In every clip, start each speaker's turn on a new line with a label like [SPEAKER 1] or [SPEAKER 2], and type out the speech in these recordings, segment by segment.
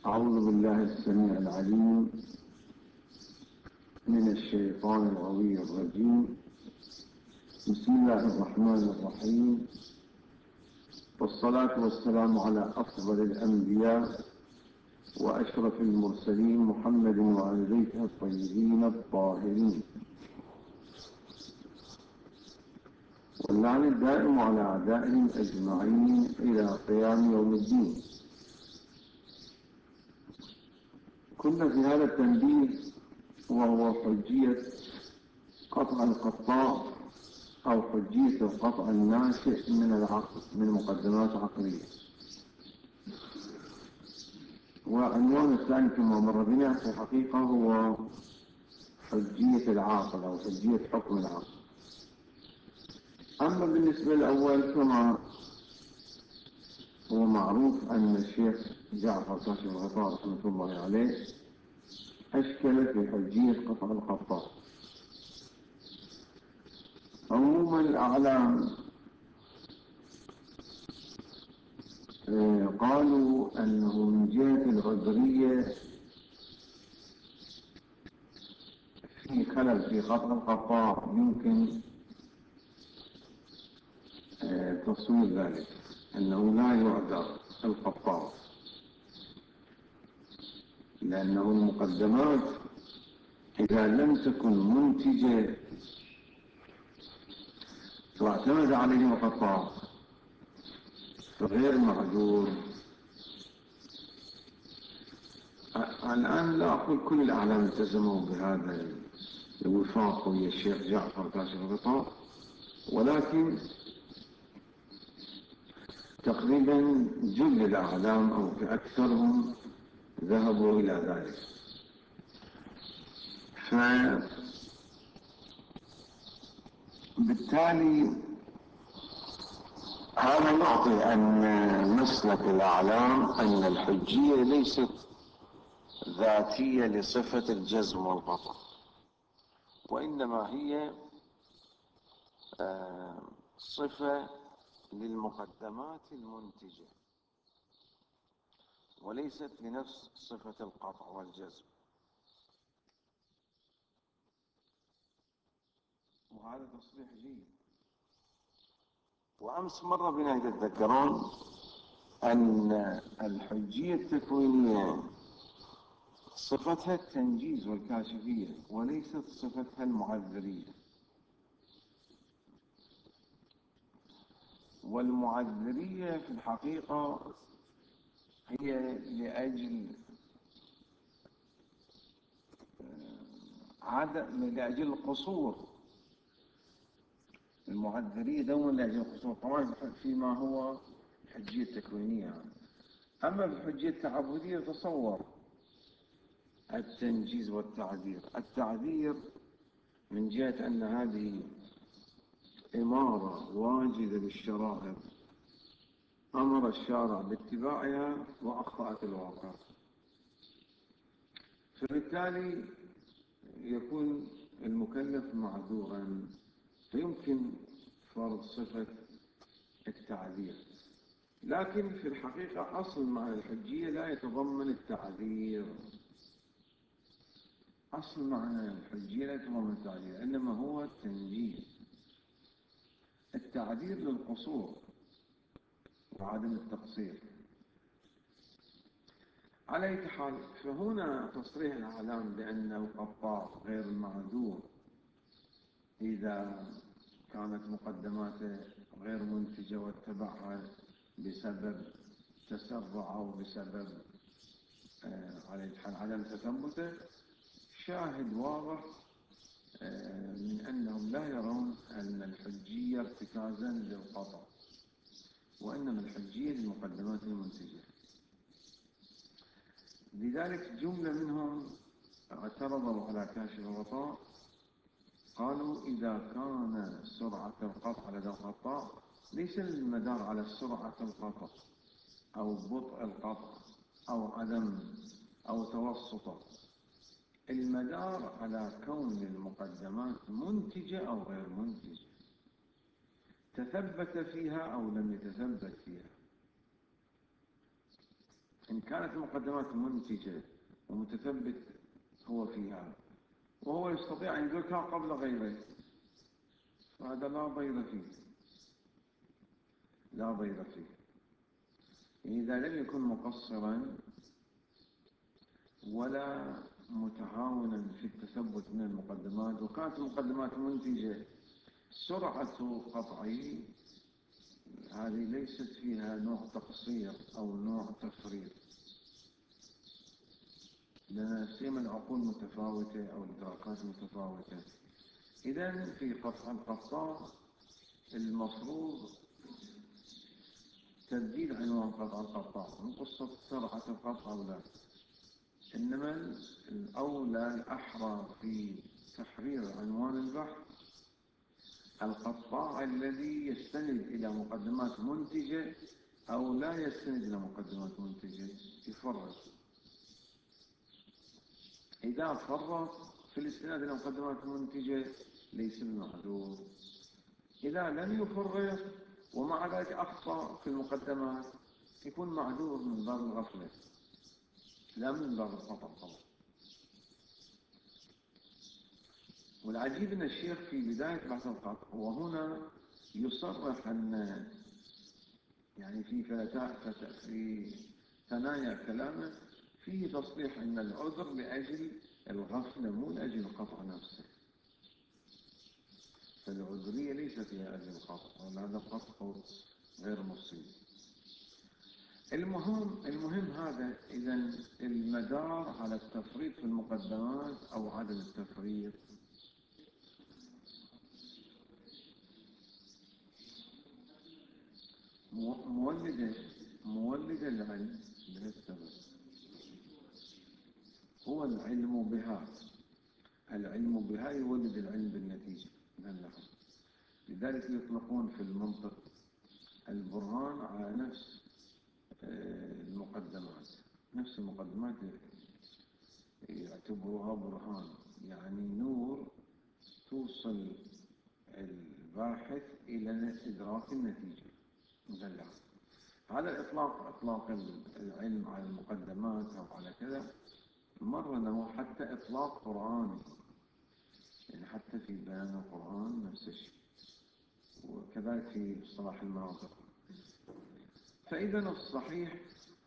[SPEAKER 1] أعوذ بالله السميع العليم من الشيطان الغوي الرجيم. بسم الله الرحمن الرحيم، والصلاة والسلام على أفضل الأنبياء وأشرف المرسلين محمد وعلى بيته الطيبين الطاهرين، واللعن الدائم على أعدائهم أجمعين إلى قيام يوم الدين. كنا في هذا التنبيه وهو حجية قطع القطاع أو حجية القطع الناشئ من العقل من مقدمات عقلية. وعنوان الثاني كما مر بنا في الحقيقة هو حجية العاقل أو حجية حكم العقل. أما بالنسبة للأول كما هو معروف أن الشيخ جعفر كاشف الغطاء رحمة الله عليه أشكل في حجية قطع القطاع. عموما الأعلام قالوا أنه من جهة العذرية في خلل في قطع القطاع يمكن تصوير ذلك، أنه لا يعذر القطاع لأنه المقدمات إذا لم تكن منتجة واعتمد عليه القطاع فغير معذور. الآن لا أقول كل الأعلام التزموا بهذا الوفاق ويا الشيخ جعفر كاشف الغطاء، ولكن تقريبا جل الأعلام أو أكثرهم ذهبوا إلى ذلك. فبالتالي هذا يعطي أن مسلك الأعلام أن الحجية ليست ذاتية لصفة الجزم والقطع، وإنما هي صفة للمقدمات المنتجة وليست لنفس صفة القطع والجزم. وهذا تصريح جيد. وأمس مر بنا تتذكرون أن الحجية التكوينية صفتها التنجيز والكاشفية وليست صفتها المعذرية، والمعذرية في الحقيقة هي لأجل القصور. المعذرية دوما لأجل القصور، طبعا فيما هو الحجية التكوينية. أما في الحجية التعبدية تصور التنجيز والتعذير. التعذير من جهة أن هذه إمارة واجدة للشرائع أمر الشارع باتباعها وأخطأت الواقع، فبالتالي يكون المكلف معذورا، فيمكن فرض صفة التعذير. لكن في الحقيقة أصل معنى الحجية لا يتضمن التعذير. أصل معنى الحجية لا يتضمن التعذير، إنما هو التنجيز. التعذير للقصور وعدم التقصير. على أي حال، فهنا تصريح الأعلام بأن القطاع غير معذور إذا كانت مقدماته غير منتجة واتبعها بسبب تسرع أو بسبب على حال عدم تثبته. شاهد واضح من أنهم لا يرون أن الحجية ارتكازا للقطع، وإنما الحجية للمقدمات المنتجة. لذلك جملة منهم اعترضوا على كاشف الغطاء، قالوا إذا كان سرعة القطع لدى القطاع ليس المدار على سرعة القطع أو بطء القطع أو عدم أو توسطه، المدار على كون المقدمات منتجة أو غير منتجة، تثبت فيها أو لم يتثبت فيها. إن كانت المقدمات منتجة ومتثبت هو فيها وهو يستطيع أن يدركها قبل غيره، فهذا لا ضير فيه، لا ضير فيه. إذا لم يكن مقصرا ولا متهاونا في التثبت من المقدمات، وكانت المقدمات منتجة سرعة قطعه، هذه ليست فيها نوع تقصير أو نوع تفريط، لأن سيما العقول متفاوتة أو الإدراكات متفاوتة. إذن في قطع القطاع المفروض تبديل عنوان قطع القطاع من قصة سرعة القطع أو لا، إنما الأولى الأحرى في تحرير عنوان البحث القطاع الذي يستند إلى مقدمات منتجة أو لا يستند إلى مقدمات منتجة، يفرق. إذا فرق في الاستناد إلى مقدمات منتجة ليس بمعذور. إذا لم يفرق ومع ذلك أخطأ في المقدمات يكون معذور من باب الغفلة لا من باب الخطأ طبعا. والعجيب أن الشيخ في بداية بحث القطع وهنا يصرح أن يعني في ثنايا كلامه فيه تصريح أن العذر لأجل الغفلة مو لأجل القطع نفسه، فالعذرية ليس فيها أجل القطع، وهذا قطع غير مصيب. المهم هذا. إذن المدار على التفريط في المقدمات أو عدم التفريط. مولد العلم للسبب هو العلم بها. العلم بها يولد العلم بالنتيجة. لذلك يطلقون في المنطق البرهان على نفس المقدمات، نفس المقدمات يعتبروها برهان، يعني نور توصل الباحث إلى إدراك النتيجة. هذا إطلاق العلم على المقدمات أو على كذا مرة حتى إطلاق قرآني، يعني حتى في بيان القرآن نفس الشيء، وكذلك في اصطلاح المناطق. فإذا الصحيح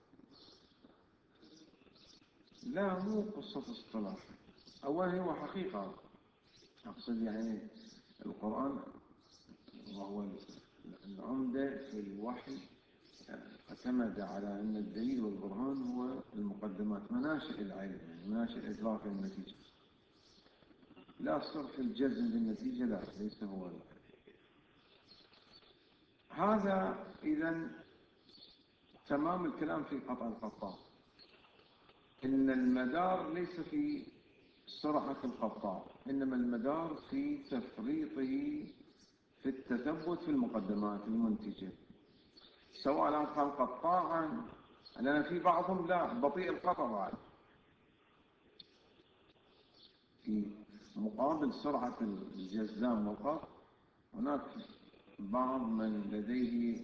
[SPEAKER 1] لا مو قصة اصطلاح، أولا هو حقيقة، أقصد يعني القرآن وهو العمدة في الوحي اعتمد على أن الدليل والبرهان هو المقدمات، مناشئ العلم، يعني مناشئ إدراك النتيجة، لا صرف الجزم بالنتيجة، لا ليس هو هذا. إذن تمام الكلام في قطع القطاع، إن المدار ليس في سرعة القطاع، إنما المدار في تفريطه في التثبت في المقدمات المنتجة، سواء كان قطاعا، لأن في بعضهم لا بطيء القطع بعد، في مقابل سرعة الجزام والقطع هناك بعض من لديه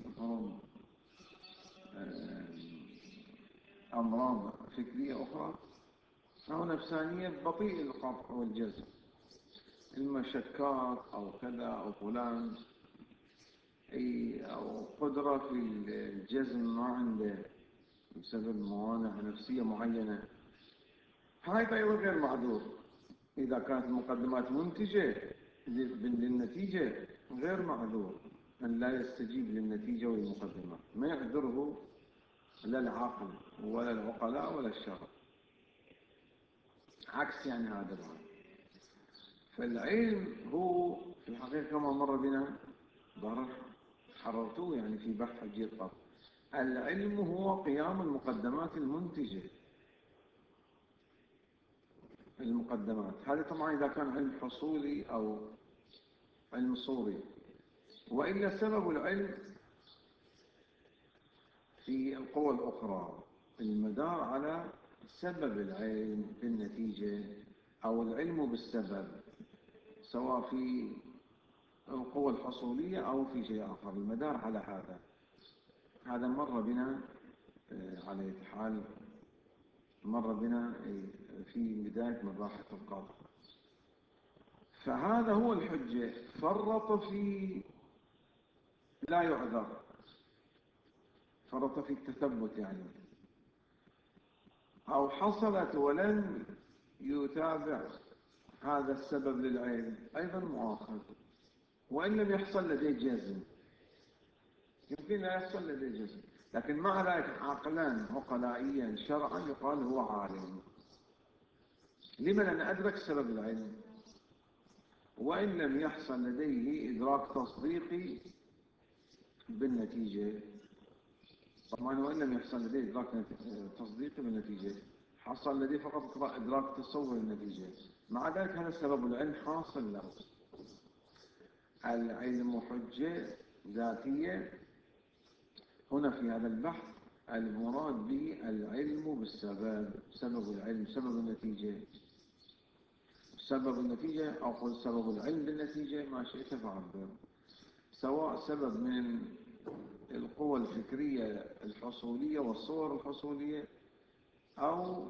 [SPEAKER 1] أمراض فكرية أخرى أو نفسانية بطيء القطع والجزم، المشكات أو كذا أو فلان أو قدرة في الجزم ما عنده بسبب موانع نفسية معينة، هذا أيضا غير معذور. إذا كانت المقدمات منتجة للنتيجة غير معذور أن لا يستجيب للنتيجة والمقدمات، ما يعذره لا العقل ولا العقلاء ولا الشرع، عكس يعني هذا الأمر. فالعلم هو في الحقيقة كما مر بنا حررتوه يعني في بحث حجية القطع، العلم هو قيام المقدمات المنتجة. المقدمات هذا طبعا إذا كان علم حصولي أو علم صوري، وإلا سبب العلم في القوى الأخرى، المدار على سبب العلم بالنتيجة أو العلم بالسبب، سواء في القوى الحصولية أو في شيء آخر، المدار على هذا مر بنا على أي حال مر بنا في بداية مباحث القاضي. فهذا هو الحجة، فرط في لا يعذر، فرط في التثبت يعني، أو حصلت ولن يتابع هذا السبب للعين أيضا مؤاخذ، وإن لم يحصل لديه جزم، يمكن لا يحصل لديه جزم، لكن مع ذلك عقلا عقلائيا شرعا يقال هو عالم. لما؟ لأن أدرك سبب العلم، وإن لم يحصل لديه إدراك تصديقي بالنتيجة. طبعا وإن لم يحصل لديه إدراك تصديقي بالنتيجة، حصل لديه فقط إدراك تصور النتيجة، مع ذلك هذا سبب العلم حاصل له. العلم حجة ذاتية. هنا في هذا البحث المراد به العلم بالسبب، سبب العلم، سبب النتيجة، سبب النتيجة، أو قل سبب العلم بالنتيجة، ما شئت فعبر، سواء سبب من القوى الفكرية الحصولية والصور الحصولية، أو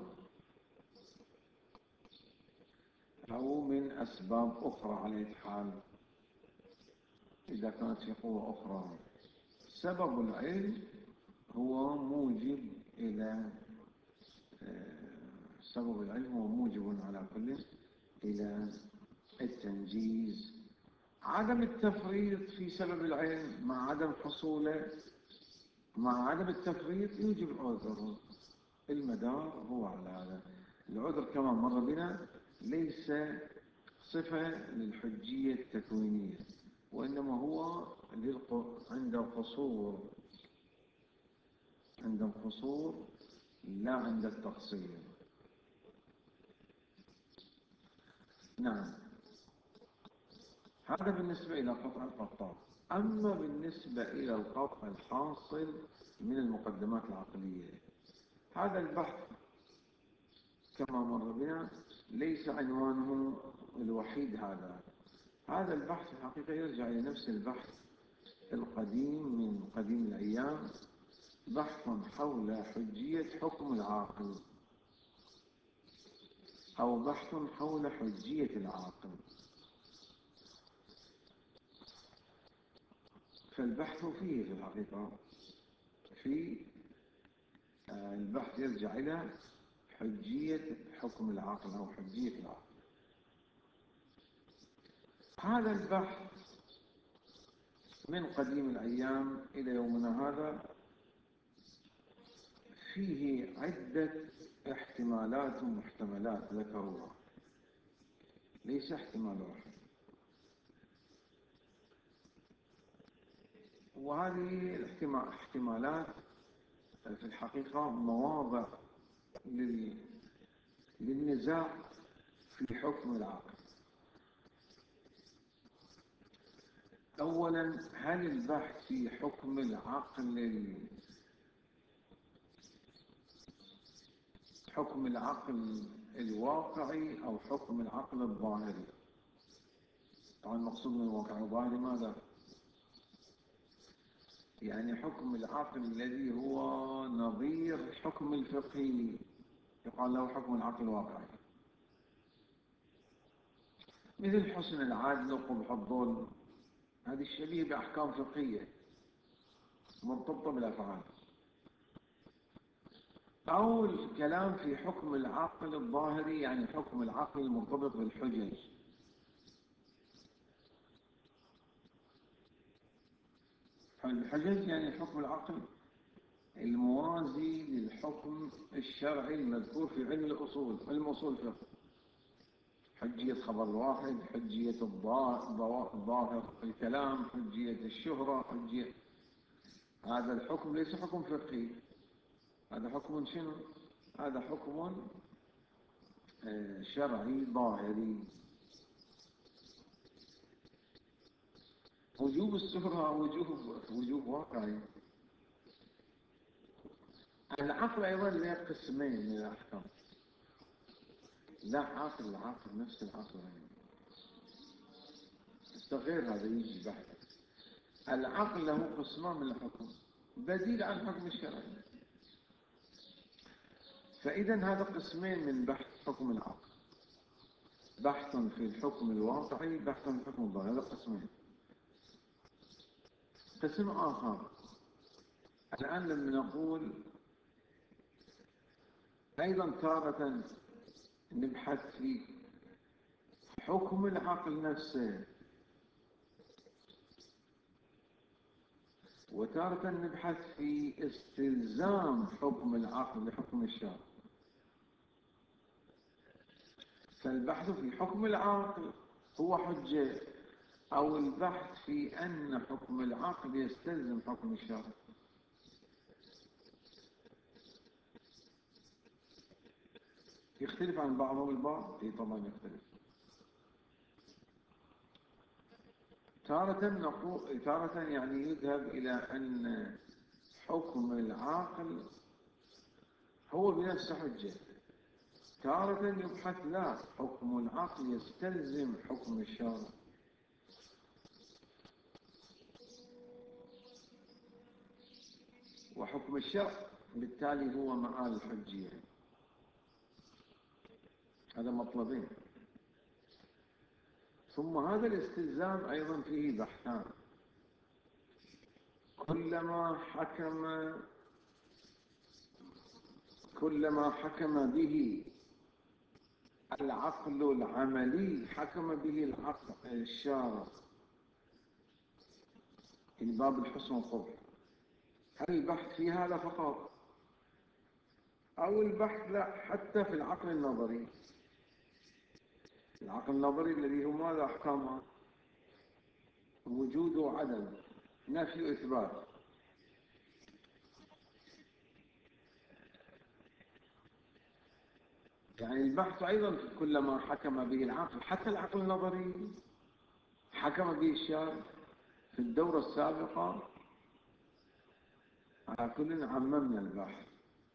[SPEAKER 1] من أسباب أخرى على أي حال إذا كانت في قوة أخرى. سبب العلم هو موجب إلى سبب العلم هو موجب على كل إلى التنجيز. عدم التفريط في سبب العلم مع عدم حصوله، مع عدم التفريط يوجب العذر. المدار هو على هذا. العذر كما مر بنا ليس صفة للحجية التكوينية، وإنما هو عند القصور، عند القصور لا عند التقصير. نعم، هذا بالنسبة إلى قطع القطاع. أما بالنسبة إلى القطع الحاصل من المقدمات العقلية، هذا البحث كما مر بنا ليس عنوانه الوحيد. هذا البحث في الحقيقة يرجع إلى نفس البحث القديم من قديم الأيام، بحث حول حجية حكم العاقل، أو بحث حول حجية العاقل. فالبحث فيه في الحقيقة في البحث يرجع إلى حجية حكم العقل أو حجية العقل. هذا البحث من قديم الأيام إلى يومنا هذا فيه عدة احتمالات ومحتملات ذكروها، ليس احتمال واحد. وهذه الاحتمالات في الحقيقة مواضع للنزاع في حكم العقل. أولا، هل البحث في حكم العقل حكم العقل الواقعي أو حكم العقل الظاهري؟ طبعا المقصود من الواقع الظاهري ماذا؟ يعني حكم العقل الذي هو نظير الحكم الفقهي، يقال له حكم العقل الواقعي، مثل حسن العدل وقبح الظلم. هذه الشبيه بأحكام فقهية مرتبطة بالأفعال. أو الكلام في حكم العقل الظاهري، يعني حكم العقل المرتبط بالحجج. الحجج يعني حكم العقل الموازي للحكم الشرعي المذكور في علم الأصول، علم أصول الفقه. حجية خبر الواحد، حجية الظاهر الكلام، حجية الشهرة، حجية. هذا الحكم ليس حكم فقهي، هذا حكم شنو؟ هذا حكم شرعي ظاهري. وجوب الشهرة وجوب واقعي. العقل أيضا له قسمين من الأحكام، لا عقل، العقل نفس العقل غير هذا يجي بحث. العقل له قسمان من الحكم بديل عن الحكم الشرعي. فإذا هذا قسمين من بحث حكم العقل: بحث في الحكم الواقعي، بحث في الحكم الظاهري. هذا قسمين. قسم آخر الآن لما نقول أيضا تارة نبحث في حكم العقل نفسه، وتارة نبحث في استلزام حكم العقل بحكم الشرع. فالبحث في حكم العقل هو حجة، أو البحث في أن حكم العقل يستلزم حكم الشرع. يختلف عن بعضهم البعض؟ إيه طبعا يختلف. تارة يعني يذهب إلى أن حكم العقل هو بنفسه حجة. تارة يبحث لا، حكم العقل يستلزم حكم الشرع. وحكم الشرع بالتالي هو معال الحجية. هذا مطلبين. ثم هذا الاستلزام أيضا فيه بحثان. كلما حكم به العقل العملي حكم به العقل الشارع، في باب الحسن والقبح. هل البحث في هذا فقط، أو البحث لا حتى في العقل النظري؟ العقل النظري الذي هو ماذا أحكامه؟ وجود وعدم، نفي وإثبات. يعني البحث أيضا كلما حكم به العقل، حتى العقل النظري حكم به الشارع في الدورة السابقة. على كل عممنا البحث.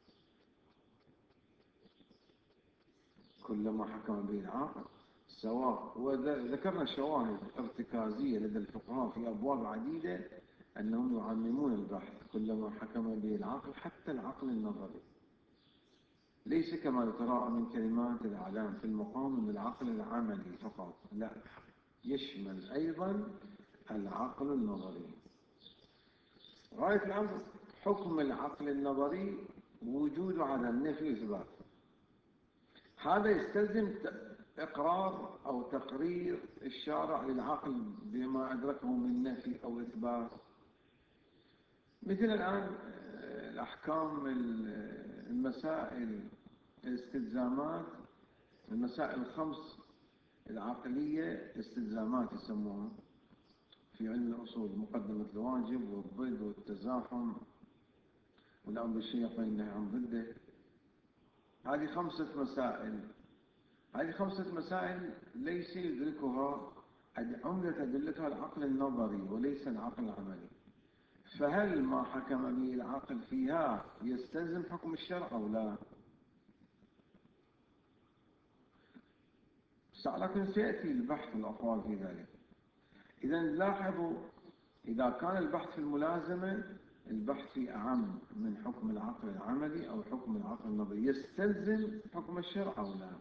[SPEAKER 1] كلما حكم به العقل سواء، وذكرنا شواهد ارتكازية لدى الفقهاء في أبواب عديدة أنهم يعممون البحث كلما حكم به العقل، حتى العقل النظري، ليس كما يتراءى من كلمات الإعلام في المقام من العقل العملي فقط، لا، يشمل أيضا العقل النظري. غاية الأمر حكم العقل النظري وجود عدم، نفي إثبات. هذا يستلزم إقرار أو تقرير الشارع للعقل بما أدركه من نفي أو إثبات. مثل الآن الأحكام، المسائل، الاستلزامات، المسائل الخمس العقلية، استلزامات يسموها في علم الأصول: مقدمة الواجب والضد والتزاحم والأمر بالشيء والنهي عن ضده. هذه خمسة مسائل. هذه خمسة مسائل ليس يدركها عمدة أدلتها العقل النظري وليس العقل العملي. فهل ما حكم به العقل فيها يستلزم حكم الشرع أو لا؟ لكن سيأتي البحث والأقوال في ذلك. إذا لاحظوا، إذا كان البحث في الملازمة، البحث في أعم من حكم العقل العملي أو حكم العقل النظري، يستلزم حكم الشرع أو لا.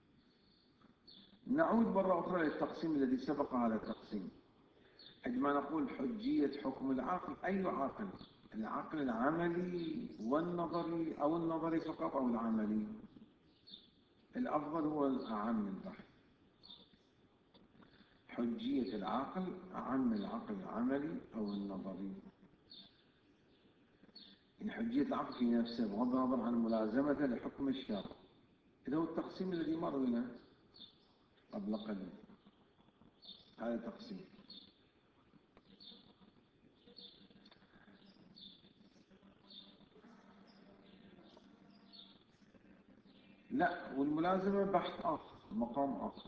[SPEAKER 1] نعود مرة أخرى للتقسيم الذي سبق هذا التقسيم. عندما نقول حجية حكم العقل، أي عقل؟ العقل العملي والنظري، أو النظري فقط أو العملي؟ الأفضل هو الأعم البحث. حجية العقل أعم العقل العملي أو النظري. إن حجية العقل في نفسه بغض النظر عن ملازمته لحكم الشرع. إذا هو التقسيم الذي مر بنا قبل قليل، هذا التقسيم. لا، والملازمة بحث آخر، مقام آخر.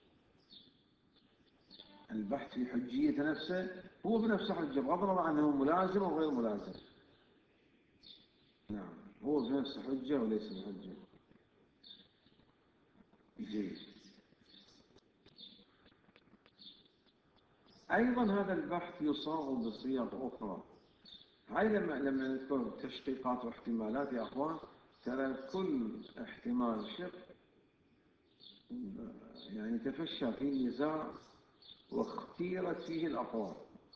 [SPEAKER 1] البحث في حجية نفسه هو بنفسه حجة بغض النظر عنه ملازم أو غير ملازم. نعم، هو بنفسه حجة وليس بحجة. جيد. أيضا هذا البحث يصاغ بصيغ أخرى. هاي لما نذكر تشقيقات واحتمالات يا أخوان، ترى كل احتمال شق يعني تفشى فيه النزاع واختيرت فيه الأقوال.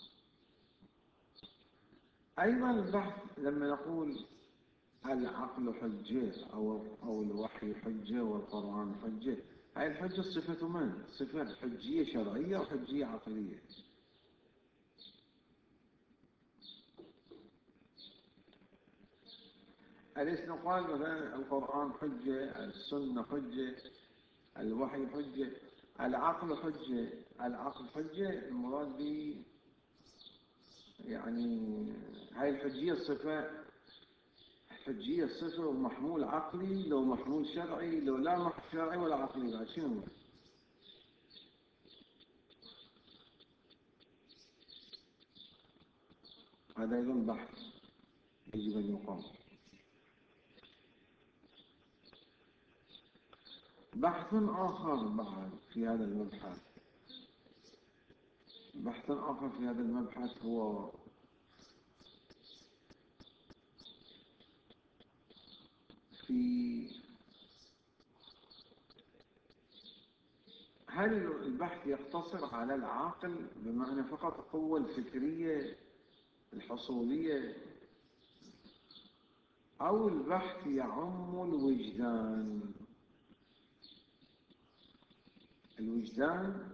[SPEAKER 1] أيضا البحث لما نقول العقل حجة أو الوحي حجة والقرآن حجة، هاي الحجة صفة من؟ صفة حجية شرعية وحجية عقلية. أليس نقال مثلا القرآن حجة، السنة حجة، الوحي حجة، العقل حجة؟ العقل حجة المراد به يعني هاي الحجية صفة، حجية صفة ومحمول عقلي، لو محمول شرعي، لو لا محمول شرعي ولا عقلي بعد شنو؟ هذا أيضا بحث يجب أن يقام. بحث آخر بعد في هذا المبحث، بحث آخر في هذا المبحث هو في هل البحث يقتصر على العقل بمعنى فقط القوة الفكرية الحصولية، أو البحث يعم الوجدان؟ الوجدان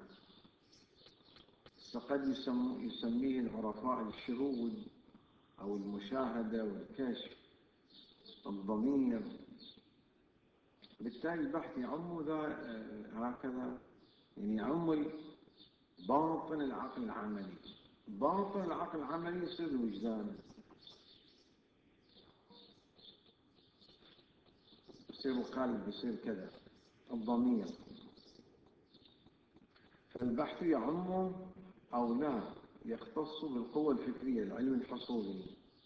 [SPEAKER 1] قد يسميه العرفاء الشهود أو المشاهدة والكشف، الضمير. بالتالي البحث يعم هكذا، يعني يعم باطن العقل العملي. باطن العقل العملي يصير الوجدان، يصير القلب، يصير كذا الضمير. فالبحث يعم أو لا يختص بالقوة الفكرية، العلم الحصولي.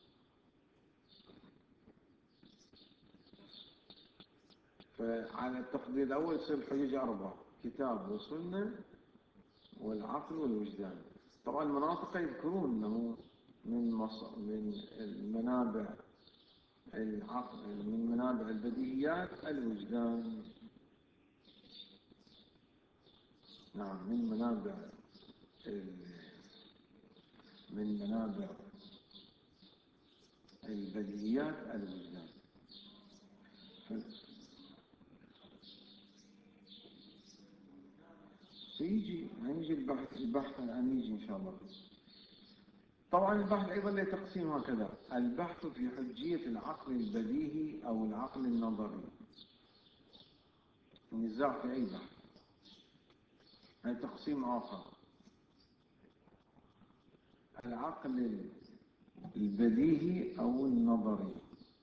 [SPEAKER 1] فعلى التقدير الأول يصير الحجج أربعة: كتاب وسنة والعقل والوجدان. طبعا المناطق يذكرون أنه من المنابع العقل، من منابع البديهيات الوجدان. نعم، من منابع البديهيات الوجدان. سيجي هنجي البحث الآن يجي إن شاء الله. طبعا البحث أيضا له تقسيم هكذا: البحث في حجية العقل البديهي أو العقل النظري. النزاع في أي بحث، هذا تقسيم آخر: العقل البديهي أو النظري.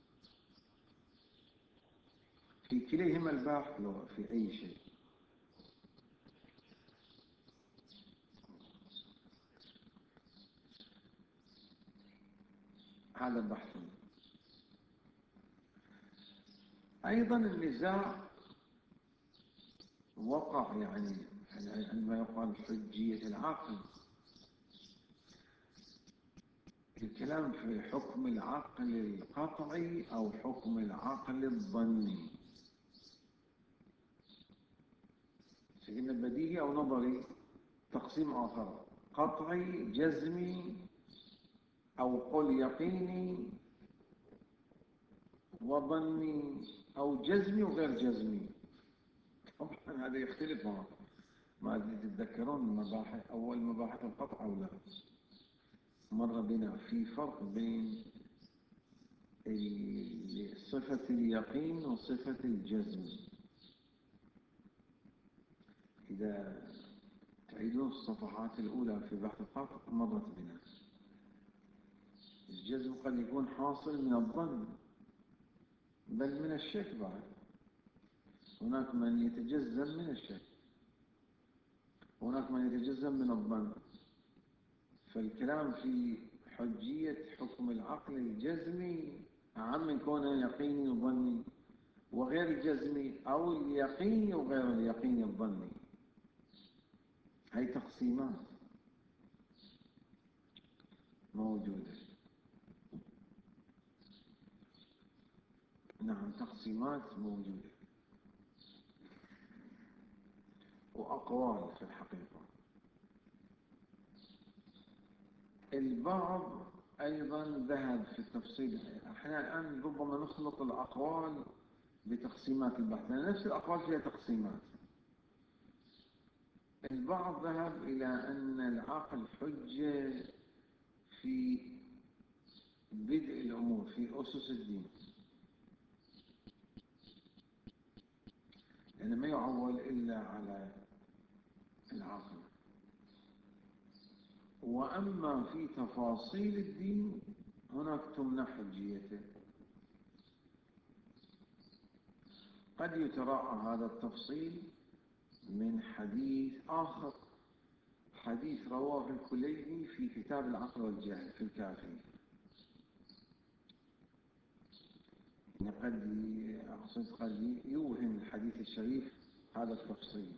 [SPEAKER 1] في كليهما البحث في أي شيء. هذا بحث. أيضا النزاع وقع يعني عندما يقال حجية العقل، الكلام في حكم العقل القطعي أو حكم العقل الظني. سيدنا بديهي أو نظري تقسيم آخر: قطعي جزمي أو قل يقيني وظني، أو جزمي وغير جزمي. طبعا هذا يختلف ما تتذكرون مباحث أول مباحث القطع أو لا؟ مر بنا في فرق بين صفة اليقين وصفة الجزم. إذا تعيدون الصفحات الأولى في بحث القطع مرت بنا. الجزم قد يكون حاصل من الظن بل من الشك بعد. هناك من يتجزم من الشك، هناك من يتجزم من الظن. فالكلام في حجية حكم العقل الجزمي أعم من كونه يقيني وظني، وغير الجزمي أو اليقيني وغير اليقيني الظني. هاي تقسيمات موجودة. نعم، تقسيمات موجودة وأقوال في الحقيقة. البعض أيضا ذهب في التفصيل. احنا الآن ربما نخلط الأقوال بتقسيمات البحث، لأن نفس الأقوال فيها تقسيمات. البعض ذهب إلى أن العقل حجة في بدء الأمور، في أسس الدين، لأنه ما يعول إلا على العقل. وأما في تفاصيل الدين هناك تمنع حجيته. قد يتراءى هذا التفصيل من حديث آخر، حديث رواه الكليني في كتاب العقل والجهل في الكافي. قد يوهم الحديث الشريف هذا التفصيل،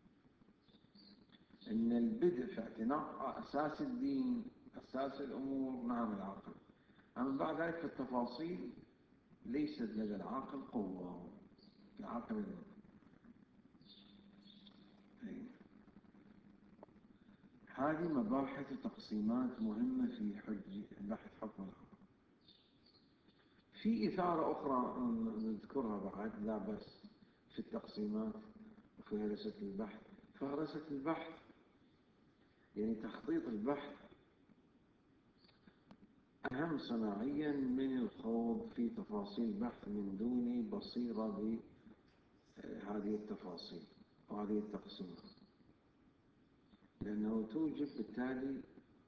[SPEAKER 1] إن البدء في اعتناق أساس الدين، أساس الأمور، نعم العقل. أما بعد ذلك في التفاصيل ليست لدى العقل قوة. العقل هذه مباحث وتقسيمات مهمة في بحث حكم العقل. في إثارة أخرى نذكرها بعد، لا بس في التقسيمات وفي هرسة البحث. فهرسة البحث يعني تخطيط البحث أهم صناعيا من الخوض في تفاصيل البحث من دون بصيرة بهذه التفاصيل وهذه التقسيمات، لأنه توجب بالتالي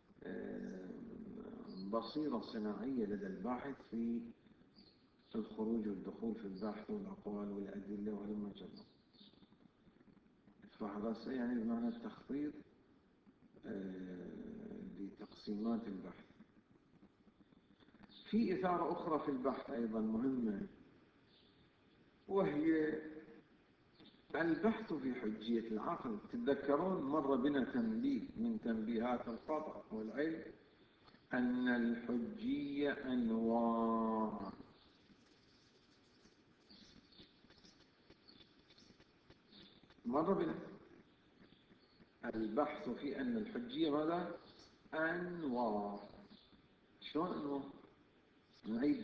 [SPEAKER 1] بصيرة صناعية لدى الباحث في الخروج والدخول في البحث والأقوال والأدلة وهلم جرا. فهرسة يعني بمعنى التخطيط لتقسيمات البحث. في إثارة أخرى في البحث أيضا مهمة، وهي البحث في حجية العقل. تتذكرون مر بنا تنبيه من تنبيهات القطع والعلم أن الحجية أنواع. مر بنا البحث في أن الحجية ماذا؟ أنواع. شلون أنواع؟ نعيد.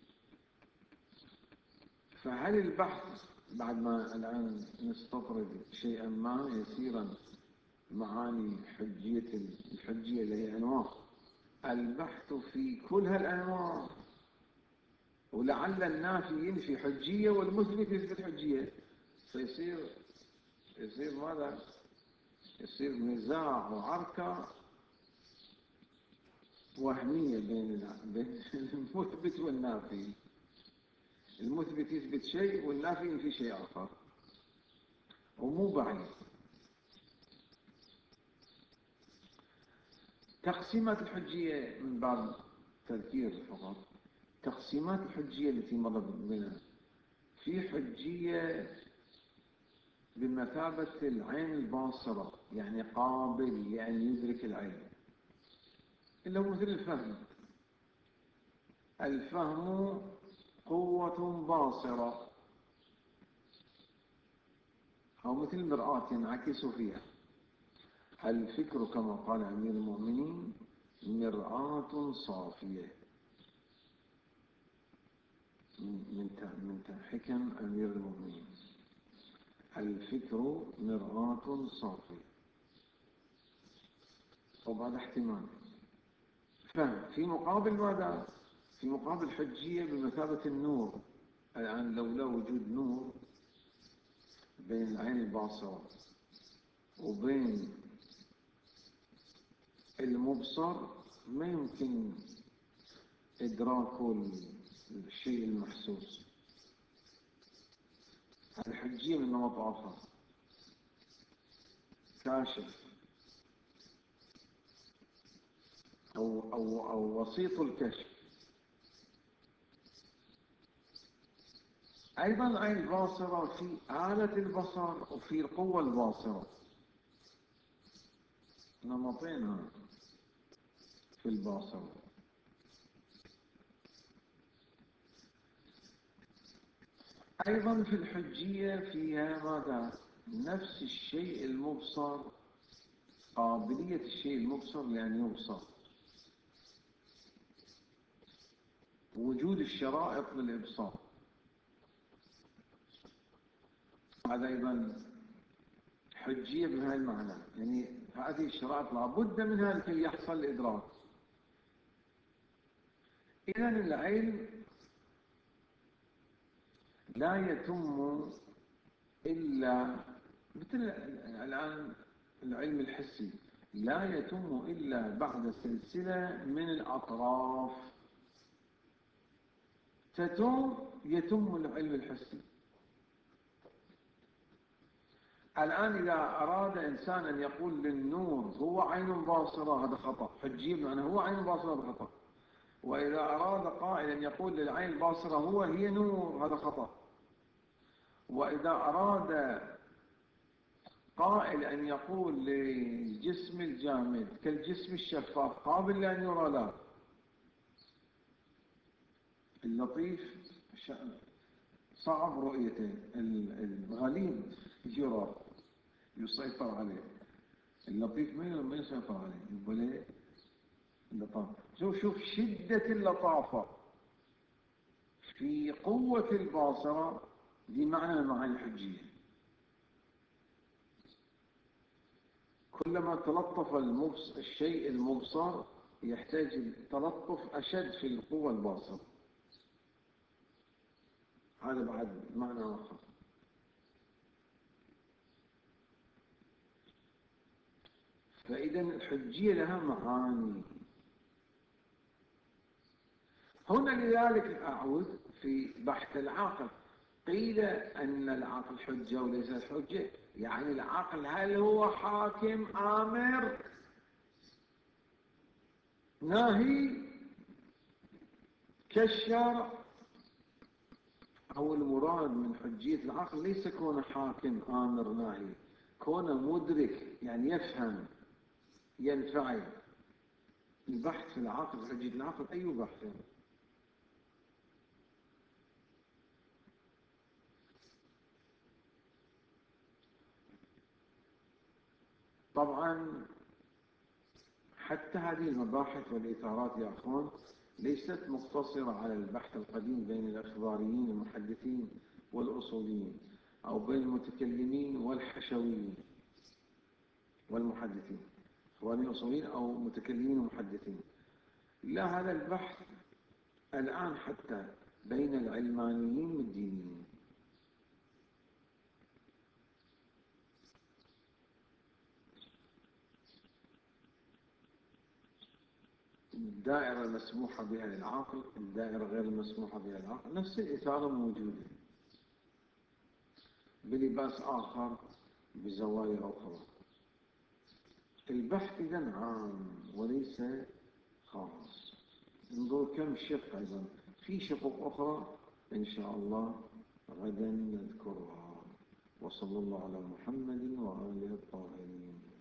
[SPEAKER 1] فهل البحث بعد ما الآن نستطرد شيئا ما يسيرا معاني الحجية اللي هي أنواع، البحث في كل هالأنواع، ولعل النافي ينفي حجية والمثبت يثبت حجية، يصير ماذا؟ يصير نزاع وعركة وهمية بين المثبت والنافي. المثبت يثبت شيء والنافي ينفي شيء آخر، ومو بعيد. تقسيمات الحجية من باب تذكير فقط. تقسيمات الحجية التي مرت بنا، في حجية بمثابة العين الباصرة، يعني قابل لأن يدرك العلم، اللي هو مثل الفهم. الفهم قوة باصرة، أو مثل مرآة ينعكس فيها. الفكر كما قال أمير المؤمنين مرآة صافية، من حكم أمير المؤمنين. الفكر مرآة صافية. وبعد احتمال فهم في مقابل ماذا؟ في مقابل حجية بمثابة النور. الآن لولا وجود نور بين العين الباصرة وبين المبصر ما يمكن إدراك الشيء المحسوس. الحجية من نمط آخر، كاشف أو وسيط الكشف. أيضا العين الباصرة في آلة البصر وفي القوة الباصرة، نمطين في الباصرة. أيضا في الحجية فيها ماذا؟ نفس الشيء المبصر، قابلية الشيء المبصر لأن يبصر، وجود الشرائط للإبصار. هذا أيضا حجية بهذا المعنى، يعني هذه الشرائط لابد منها لكي يحصل الإدراك. إذن العلم لا يتم إلا مثل الآن العلم الحسي لا يتم إلا بعد سلسلة من الأطراف يتم العلم الحسي. الآن إذا أراد إنسان أن يقول للنور هو عين باصرة هذا خطأ، حجي معناه هو عين باصرة هذا خطأ. وإذا أراد قائل أن يقول للعين الباصرة هي نور هذا خطأ. وإذا أراد قائل أن يقول للجسم الجامد كالجسم الشفاف قابل لأن يرى لا، اللطيف صعب رؤيته، الغليظ يرى يسيطر عليه، اللطيف ما يسيطر عليه، يقول له اللطافة. شوف شدة اللطافة في قوة الباصرة، دي معنى المعاني الحجية. كلما تلطف الشيء المبصر يحتاج تلطف أشد في القوة الباصرة. هذا بعد معنى آخر. فإذا الحجية لها معاني. هنا لذلك أعود في بحث العقل، قيل أن العقل حجة وليس حجة، يعني العقل هل هو حاكم آمر ناهي كالشرع، أو المراد من حجية العقل ليس كون حاكم آمر ناهي، كون مدرك يعني يفهم ينفعل. البحث في العقل حجية العقل أي بحث؟ طبعا حتى هذه المباحث والإثارات يا أخوان ليست مقتصرة على البحث القديم بين الأخباريين المحدثين والأصوليين، أو بين المتكلمين والحشويين والمحدثين، أخباريين أصوليين أو متكلمين ومحدثين. لا، هذا البحث الآن حتى بين العلمانيين والدينيين. الدائرة المسموحة بها للعاقل، الدائرة غير المسموحة بها للعاقل، نفس الإثارة موجودة بلباس آخر بزوايا أخرى. البحث إذن عام وليس خاص. انظر كم شق، أيضا في شقوق أخرى إن شاء الله غدا نذكرها. وصلى الله على محمد وآله الطاهرين.